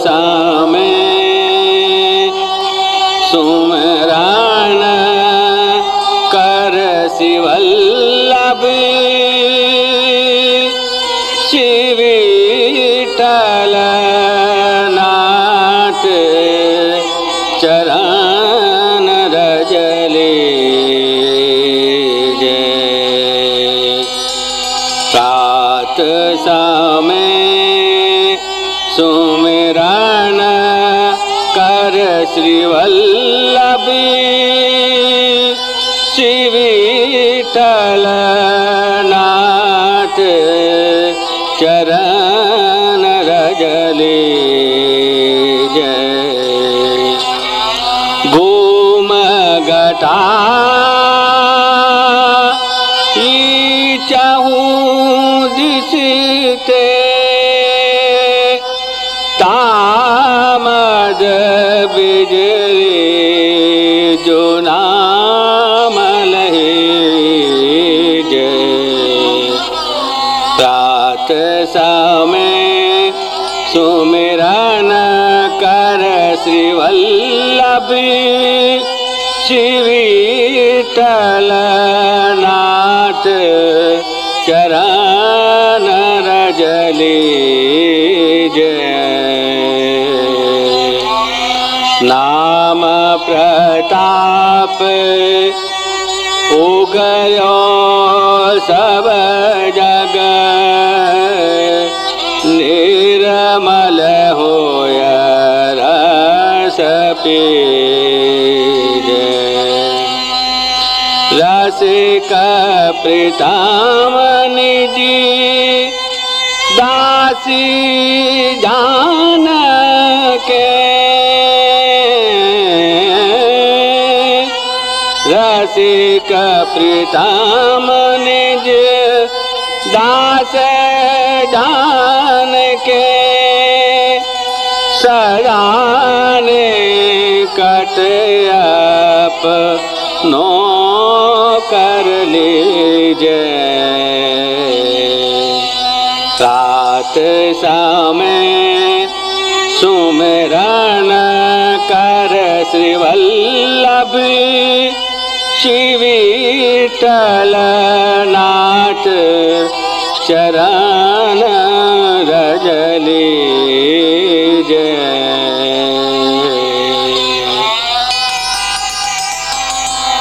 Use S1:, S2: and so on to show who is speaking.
S1: सामे सुमरन कर श्री वल्लभ श्री विठ्ठल नाथ चरण रजले प्रात समय सुमिरन कर श्री वल्लभ श्री विठ्ठल नाथ चरण रजले जय। घूमगटा चाहूं दिसते तामद बिजली जो नाम लहे जय। प्रात समय सुमिरन कर श्री वल्लभ श्री विठ्ठल नाथ चरण रजले जय। नाम प्रताप उगयो सब जग निर्मल होय रस पीजे। रसिक प्रीतम निजी दासी जान के रसिक प्रीतम निज दास जान के सजाने कट अपनो कर लीजे। प्रात समय सुमिरन कर श्री वल्लभ श्री विठ्ठल नाथ चरण रजले।